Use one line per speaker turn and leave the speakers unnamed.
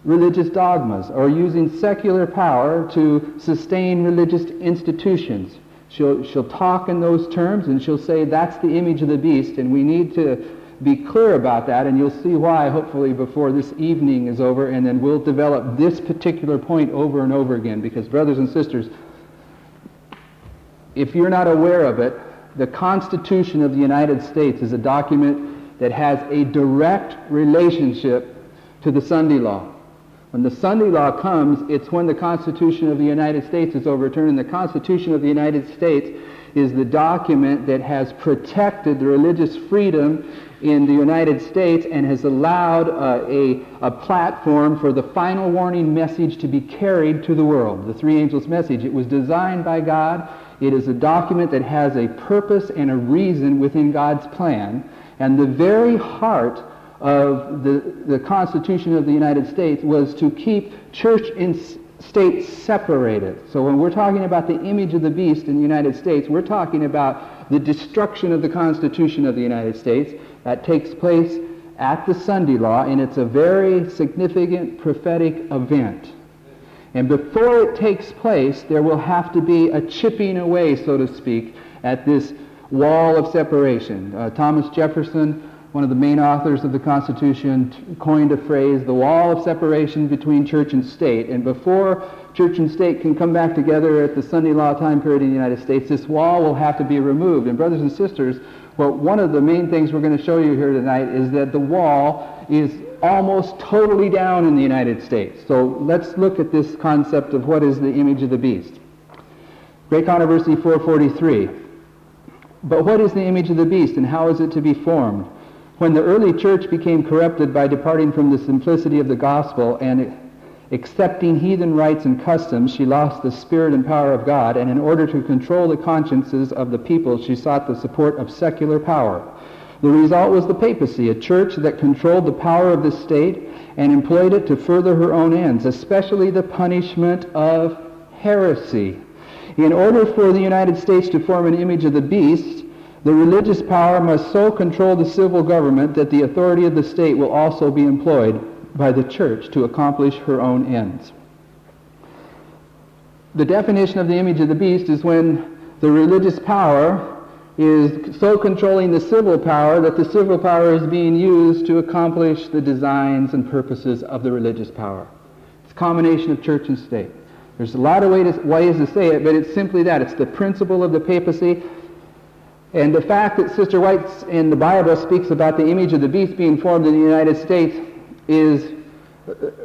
religious dogmas or using secular power to sustain religious institutions. She'll talk in those terms, and she'll say that's the image of the beast, and we need to be clear about that, and you'll see why, hopefully, before this evening is over, and then we'll develop this particular point over and over again, because, brothers and sisters, if you're not aware of it, the Constitution of the United States is a document that has a direct relationship to the Sunday Law. When the Sunday Law comes, it's when the Constitution of the United States is overturned, and the Constitution of the United States is the document that has protected the religious freedom in the United States and has allowed a platform for the final warning message to be carried to the world, the three angels' message. It was designed by God. It is a document that has a purpose and a reason within God's plan, and the very heart of the Constitution of the United States was to keep church and state separated. So when we're talking about the image of the beast in the United States, we're talking about the destruction of the Constitution of the United States. That takes place at the Sunday Law, and it's a very significant prophetic event. And before it takes place, there will have to be a chipping away, so to speak, at this wall of separation. Thomas Jefferson, one of the main authors of the Constitution, coined a phrase, the wall of separation between church and state. And before church and state can come back together at the Sunday Law time period in the United States, this wall will have to be removed. And brothers and sisters, well, one of the main things we're going to show you here tonight is that the wall is almost totally down in the United States. So let's look at this concept of what is the image of the beast. Great Controversy 443. But what is the image of the beast, and how is it to be formed? When the early church became corrupted by departing from the simplicity of the gospel and accepting heathen rites and customs, she lost the spirit and power of God, and in order to control the consciences of the people, she sought the support of secular power. The result was the papacy, a church that controlled the power of the state and employed it to further her own ends, especially the punishment of heresy. In order for the United States to form an image of the beast, the religious power must so control the civil government that the authority of the state will also be employed by the church to accomplish her own ends. The definition of the image of the beast is when the religious power is so controlling the civil power that the civil power is being used to accomplish the designs and purposes of the religious power. It's a combination of church and state. There's a lot of ways to say it, but it's simply that. It's the principle of the papacy. And the fact that Sister White in the Bible speaks about the image of the beast being formed in the United States is